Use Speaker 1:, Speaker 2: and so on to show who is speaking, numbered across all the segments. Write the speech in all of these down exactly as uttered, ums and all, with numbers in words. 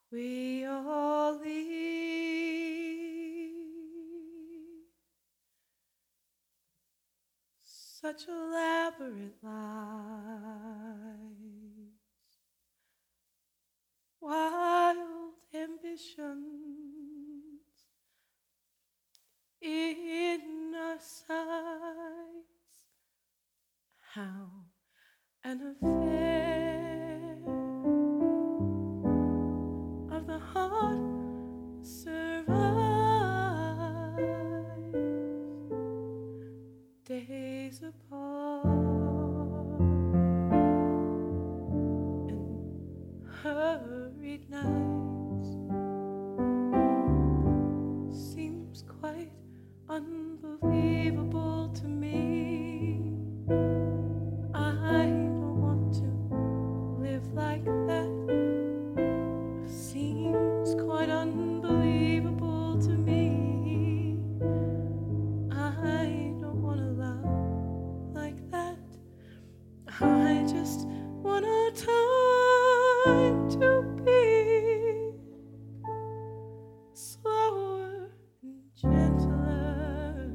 Speaker 1: We all lead such elaborate lives, wild ambitions in our sights. How an affair of the heart survives days apart and hurried nights. Seems quite unbelievable to me. I don't want to live like that. Seems quite unbelievable to me. I don't want to love like that. I just want our time to be slower and gentler,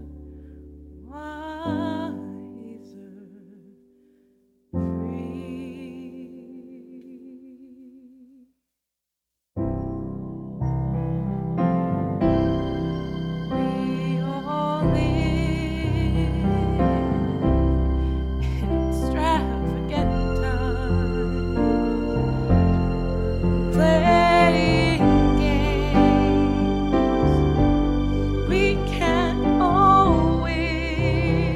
Speaker 1: wiser, free. We all live in extravagant times, playing games we can't all win,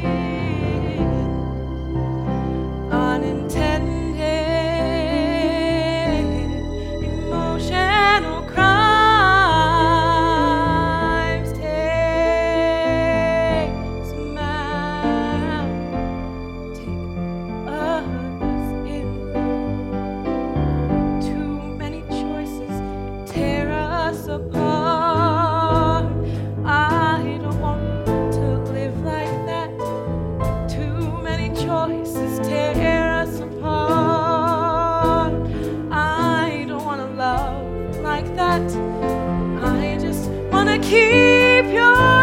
Speaker 1: unintended emotional crimes take some out, take us in. Too many choices tear us apart. I don't want to live like that. Too many choices tear us apart. I don't want to love like that. I just want to keep your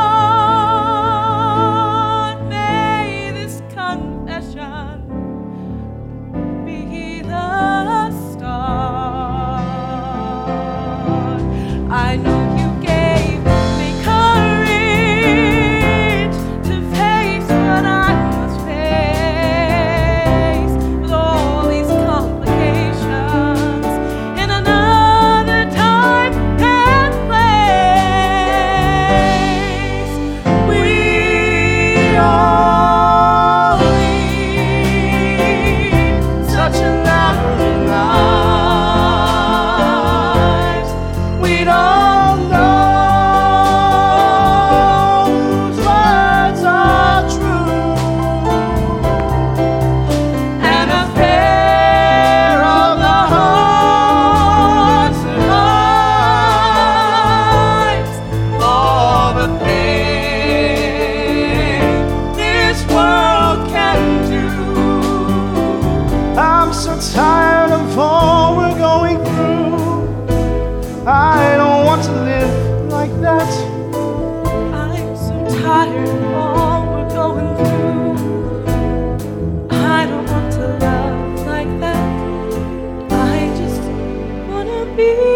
Speaker 1: heart. May this confession be the start. I know you gave me courage to face what I must face, with all these complications in another time and place. We all lead such elaborate lives. We don't know whose words are true. An affair of the heart survives all the pain this world can do.
Speaker 2: I'm so tired of all we're going through. I don't want to live like that.
Speaker 1: I'm so tired of all we're going through. I don't want to love like that. I just wanna be